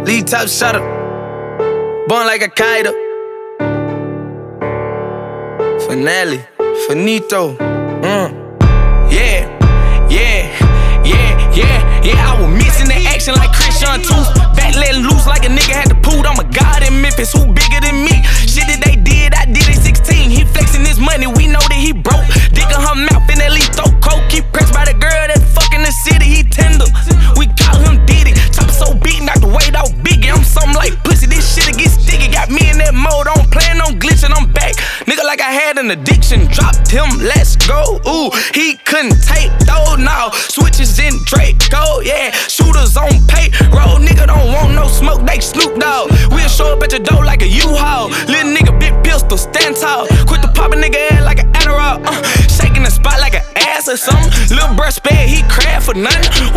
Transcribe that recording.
Lead top shutter, born like a kite. Finale, finito. Yeah. I was missing the action like Christian Tooth. Back letting loose like a nigga had to poot. I'm a god in Memphis, who bigger than me? Shit that they did, I did at 16. He flexing his money, we know that he broke. Digging her mouth and at least throw coke. Keep pressed by the girl that fucking the city, he tender. We call him Diddy. Chopper so big, knock the weight off Biggie. I'm something like pussy, this shit'll get sticky. Got me in that mode, I don't plan on glitching, I'm back. Nigga like I had an addiction, dropped him, let's go. Ooh, he couldn't take those now. Switches in Draco, yeah. Shooters on payroll, nigga don't want no smoke, they Snoop Dogg. We'll show up at your door like a U-Haul. Little nigga, big pistol, stand tall. Quit the pop a nigga head like an Adderall. Shaking the spot like an ass or something. Little bruh spade, he crab for nothing.